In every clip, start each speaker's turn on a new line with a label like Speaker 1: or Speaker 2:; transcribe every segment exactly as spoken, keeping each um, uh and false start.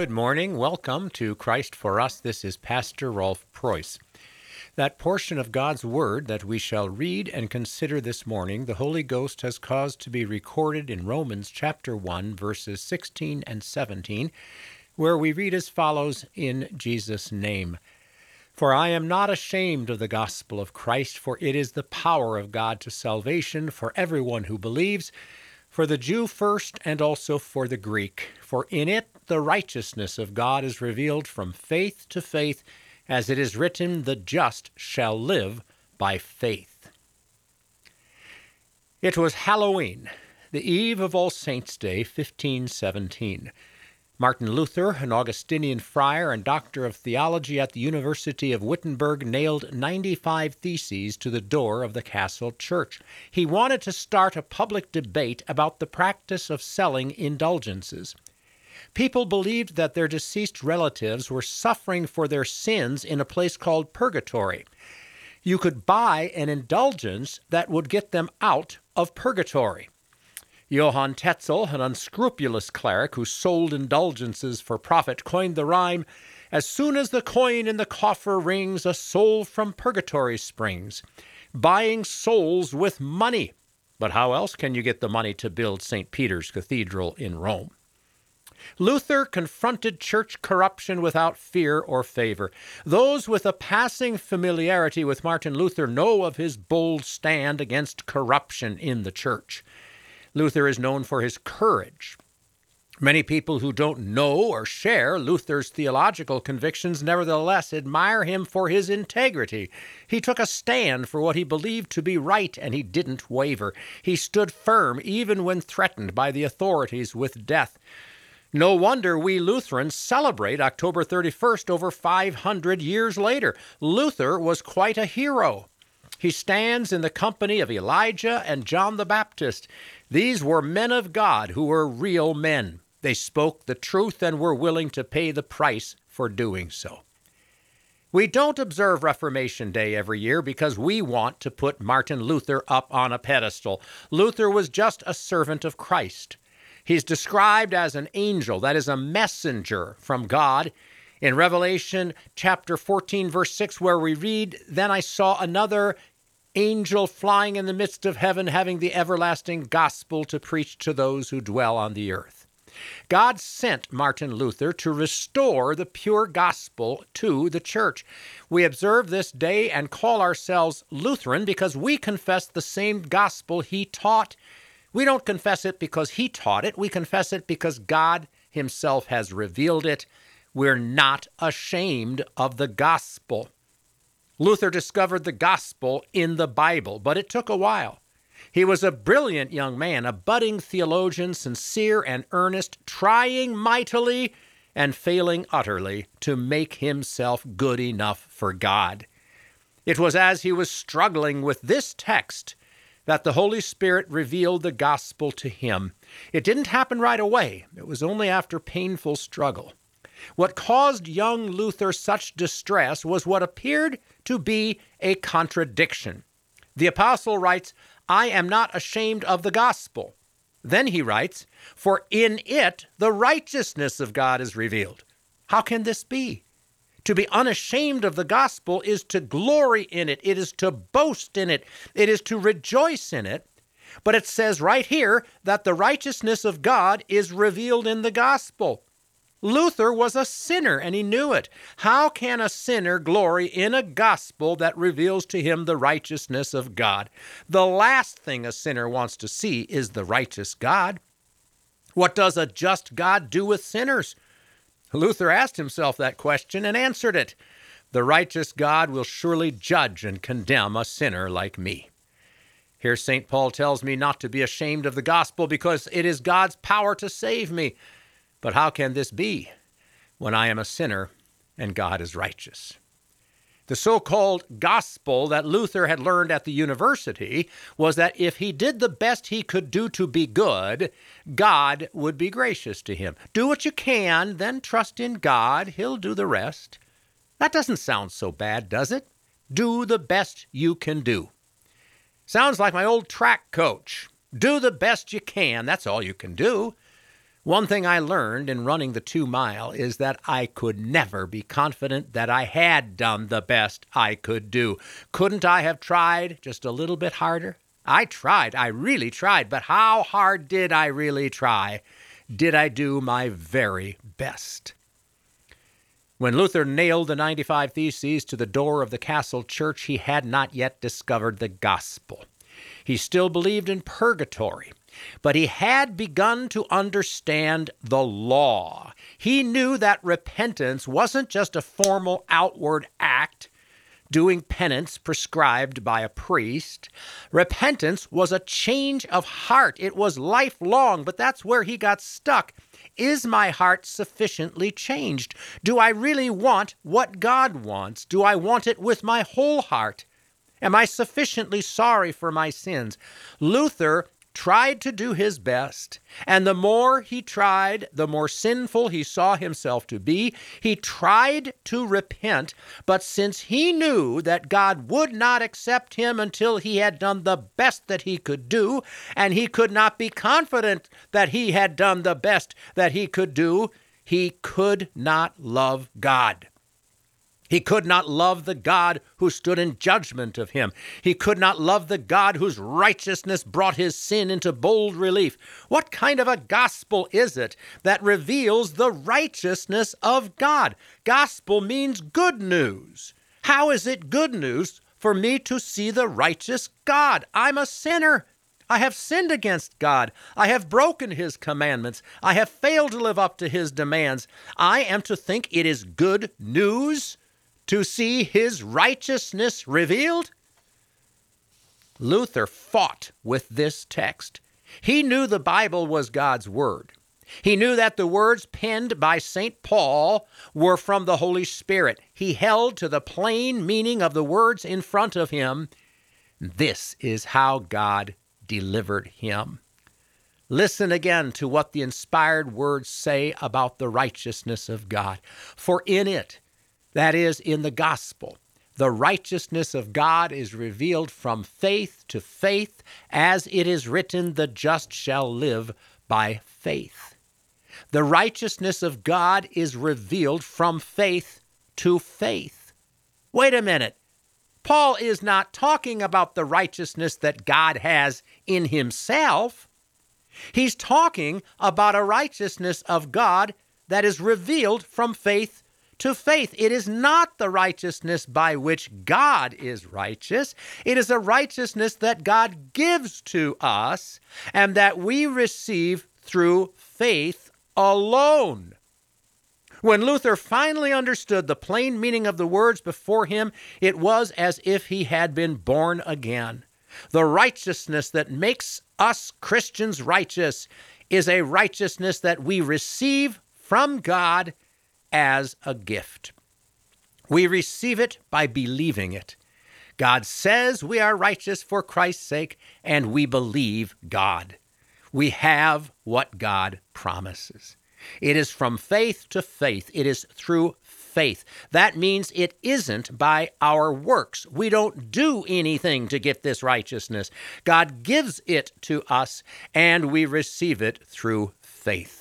Speaker 1: Good morning. Welcome to Christ for Us. This is Pastor Rolf Preuss. That portion of God's Word that we shall read and consider this morning, the Holy Ghost has caused to be recorded in Romans chapter one, verses sixteen and seventeen, where we read as follows in Jesus' name. For I am not ashamed of the gospel of Christ, for it is the power of God to salvation for everyone who believes, for the Jew first and also for the Greek. For in it the righteousness of God is revealed from faith to faith, as it is written, the just shall live by faith. It was Halloween, the eve of All Saints' Day, fifteen seventeen. Martin Luther, an Augustinian friar and doctor of theology at the University of Wittenberg, nailed ninety-five theses to the door of the castle church. He wanted to start a public debate about the practice of selling indulgences. People believed that their deceased relatives were suffering for their sins in a place called purgatory. You could buy an indulgence that would get them out of purgatory. Johann Tetzel, an unscrupulous cleric who sold indulgences for profit, coined the rhyme, "As soon as the coin in the coffer rings, a soul from purgatory springs," buying souls with money. But how else can you get the money to build Saint Peter's Cathedral in Rome? Luther confronted church corruption without fear or favor. Those with a passing familiarity with Martin Luther know of his bold stand against corruption in the church. Luther is known for his courage. Many people who don't know or share Luther's theological convictions nevertheless admire him for his integrity. He took a stand for what he believed to be right, and he didn't waver. He stood firm even when threatened by the authorities with death. No wonder we Lutherans celebrate October thirty-first over five hundred years later. Luther was quite a hero. He stands in the company of Elijah and John the Baptist. These were men of God who were real men. They spoke the truth and were willing to pay the price for doing so. We don't observe Reformation Day every year because we want to put Martin Luther up on a pedestal. Luther was just a servant of Christ. He's described as an angel, that is, a messenger from God. In Revelation chapter fourteen, verse six, where we read, "Then I saw another angel flying in the midst of heaven, having the everlasting gospel to preach to those who dwell on the earth." God sent Martin Luther to restore the pure gospel to the church. We observe this day and call ourselves Lutheran because we confess the same gospel he taught. We don't confess it because he taught it. We confess it because God himself has revealed it. We're not ashamed of the gospel. Luther discovered the gospel in the Bible, but it took a while. He was a brilliant young man, a budding theologian, sincere and earnest, trying mightily and failing utterly to make himself good enough for God. It was as he was struggling with this text that the Holy Spirit revealed the gospel to him. It didn't happen right away. It was only after painful struggle. What caused young Luther such distress was what appeared to be a contradiction. The apostle writes, "I am not ashamed of the gospel." Then he writes, "For in it the righteousness of God is revealed." How can this be? To be unashamed of the gospel is to glory in it. It is to boast in it. It is to rejoice in it. But it says right here that the righteousness of God is revealed in the gospel. Luther was a sinner, and he knew it. How can a sinner glory in a gospel that reveals to him the righteousness of God? The last thing a sinner wants to see is the righteous God. What does a just God do with sinners? Luther asked himself that question and answered it. The righteous God will surely judge and condemn a sinner like me. Here Saint Paul tells me not to be ashamed of the gospel because it is God's power to save me. But how can this be when I am a sinner and God is righteous? The so-called gospel that Luther had learned at the university was that if he did the best he could do to be good, God would be gracious to him. Do what you can, then trust in God. He'll do the rest. That doesn't sound so bad, does it? Do the best you can do. Sounds like my old track coach. Do the best you can. That's all you can do. One thing I learned in running the two mile is that I could never be confident that I had done the best I could do. Couldn't I have tried just a little bit harder? I tried. I really tried. But how hard did I really try? Did I do my very best? When Luther nailed the ninety-five Theses to the door of the Castle Church, he had not yet discovered the gospel. He still believed in purgatory, but he had begun to understand the law. He knew that repentance wasn't just a formal outward act, doing penance prescribed by a priest. Repentance was a change of heart. It was lifelong, but that's where he got stuck. Is my heart sufficiently changed? Do I really want what God wants? Do I want it with my whole heart? Am I sufficiently sorry for my sins? Luther tried to do his best, and the more he tried, the more sinful he saw himself to be. He tried to repent, but since he knew that God would not accept him until he had done the best that he could do, and he could not be confident that he had done the best that he could do, he could not love God. He could not love the God who stood in judgment of him. He could not love the God whose righteousness brought his sin into bold relief. What kind of a gospel is it that reveals the righteousness of God? Gospel means good news. How is it good news for me to see the righteous God? I'm a sinner. I have sinned against God. I have broken his commandments. I have failed to live up to his demands. I am to think it is good news to see his righteousness revealed? Luther fought with this text. He knew the Bible was God's word. He knew that the words penned by Saint Paul were from the Holy Spirit. He held to the plain meaning of the words in front of him. This is how God delivered him. Listen again to what the inspired words say about the righteousness of God. For in it, that is, in the gospel, the righteousness of God is revealed from faith to faith, as it is written, the just shall live by faith. The righteousness of God is revealed from faith to faith. Wait a minute. Paul is not talking about the righteousness that God has in himself. He's talking about a righteousness of God that is revealed from faith to faith. It is not the righteousness by which God is righteous. It is a righteousness that God gives to us and that we receive through faith alone. When Luther finally understood the plain meaning of the words before him, it was as if he had been born again. The righteousness that makes us Christians righteous is a righteousness that we receive from God as a gift. We receive it by believing it. God says we are righteous for Christ's sake, and we believe God. We have what God promises. It is from faith to faith. It is through faith. That means it isn't by our works. We don't do anything to get this righteousness. God gives it to us, and we receive it through faith.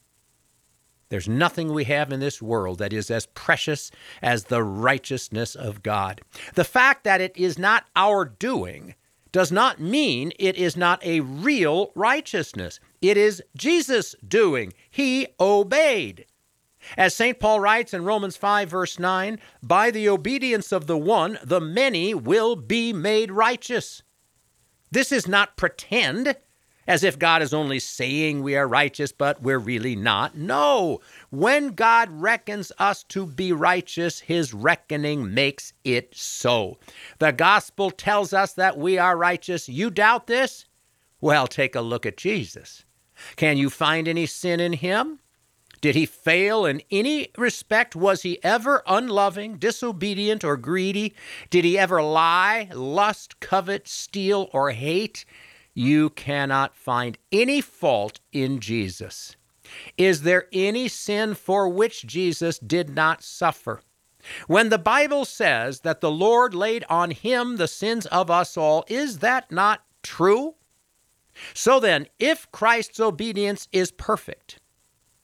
Speaker 1: There's nothing we have in this world that is as precious as the righteousness of God. The fact that it is not our doing does not mean it is not a real righteousness. It is Jesus' doing. He obeyed. As Saint Paul writes in Romans five, verse nine, by the obedience of the one, the many will be made righteous. This is not pretend, as if God is only saying we are righteous, but we're really not. No. When God reckons us to be righteous, his reckoning makes it so. The gospel tells us that we are righteous. You doubt this? Well, take a look at Jesus. Can you find any sin in him? Did he fail in any respect? Was he ever unloving, disobedient, or greedy? Did he ever lie, lust, covet, steal, or hate? You cannot find any fault in Jesus. Is there any sin for which Jesus did not suffer? When the Bible says that the Lord laid on him the sins of us all, is that not true? So then, if Christ's obedience is perfect,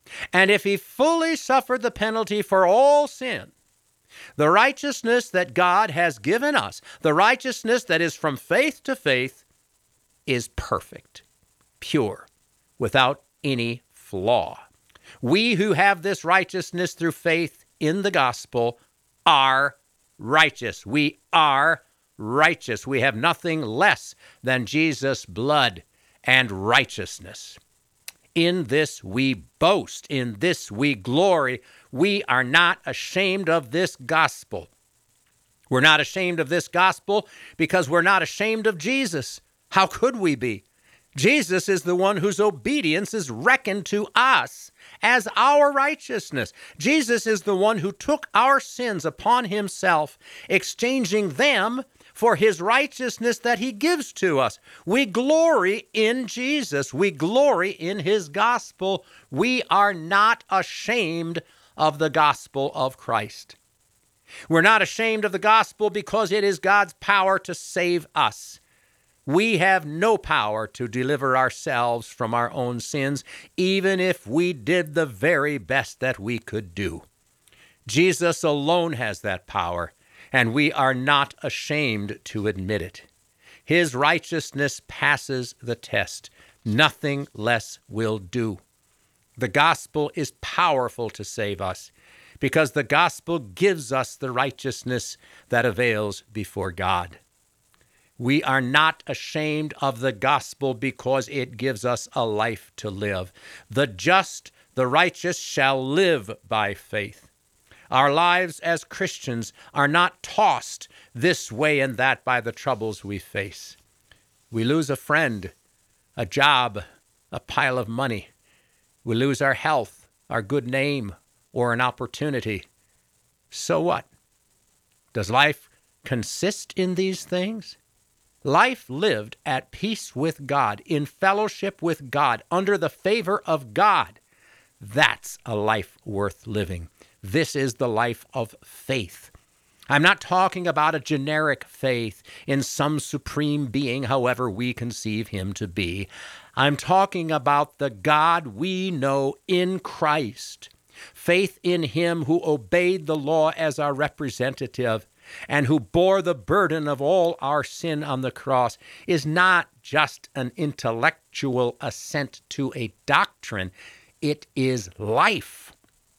Speaker 1: And if he fully suffered the penalty for all sin, the righteousness that God has given us, the righteousness that is from faith to faith, is perfect, pure, without any flaw. We who have this righteousness through faith in the gospel are righteous. We are righteous. We have nothing less than Jesus' blood and righteousness. In this we boast. In this we glory. We are not ashamed of this gospel. We're not ashamed of this gospel because we're not ashamed of Jesus. How could we be? Jesus is the one whose obedience is reckoned to us as our righteousness. Jesus is the one who took our sins upon himself, exchanging them for his righteousness that he gives to us. We glory in Jesus. We glory in his gospel. We are not ashamed of the gospel of Christ. We're not ashamed of the gospel because it is God's power to save us. We have no power to deliver ourselves from our own sins, even if we did the very best that we could do. Jesus alone has that power, and we are not ashamed to admit it. His righteousness passes the test. Nothing less will do. The gospel is powerful to save us because the gospel gives us the righteousness that avails before God. We are not ashamed of the gospel because it gives us a life to live. The just, the righteous shall live by faith. Our lives as Christians are not tossed this way and that by the troubles we face. We lose a friend, a job, a pile of money. We lose our health, our good name, or an opportunity. So what? Does life consist in these things? Life lived at peace with God, in fellowship with God, under the favor of God. That's a life worth living. This is the life of faith. I'm not talking about a generic faith in some supreme being, however we conceive him to be. I'm talking about the God we know in Christ. Faith in him who obeyed the law as our representative and who bore the burden of all our sin on the cross is not just an intellectual assent to a doctrine. It is life.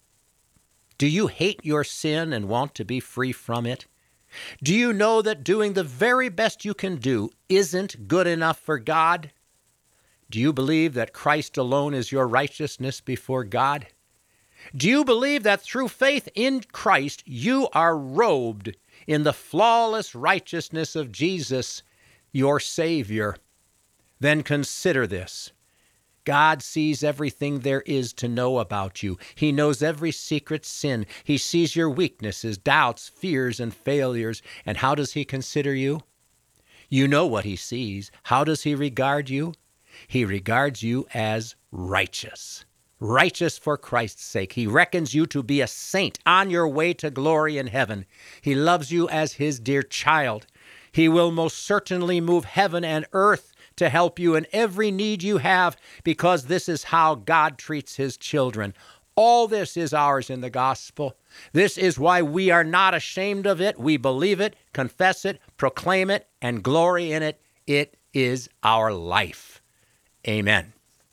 Speaker 1: Do you hate your sin and want to be free from it? Do you know that doing the very best you can do isn't good enough for God? Do you believe that Christ alone is your righteousness before God? Do you believe that through faith in Christ you are robed in the flawless righteousness of Jesus, your Savior? Then consider this. God sees everything there is to know about you. He knows every secret sin. He sees your weaknesses, doubts, fears, and failures. And how does he consider you? You know what he sees. How does he regard you? He regards you as righteous. Righteous for Christ's sake. He reckons you to be a saint on your way to glory in heaven. He loves you as his dear child. He will most certainly move heaven and earth to help you in every need you have, because this is how God treats his children. All this is ours in the gospel. This is why we are not ashamed of it. We believe it, confess it, proclaim it, and glory in it. It is our life. Amen.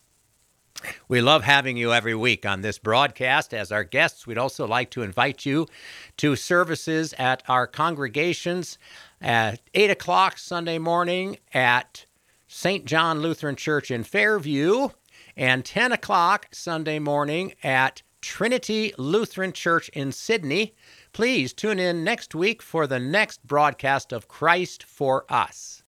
Speaker 1: We love having you every week on this broadcast as our guests. We'd also like to invite you to services at our congregations at eight o'clock Sunday morning at Saint John Lutheran Church in Fairview, and ten o'clock Sunday morning at Trinity Lutheran Church in Sydney. Please tune in next week for the next broadcast of Christ for Us.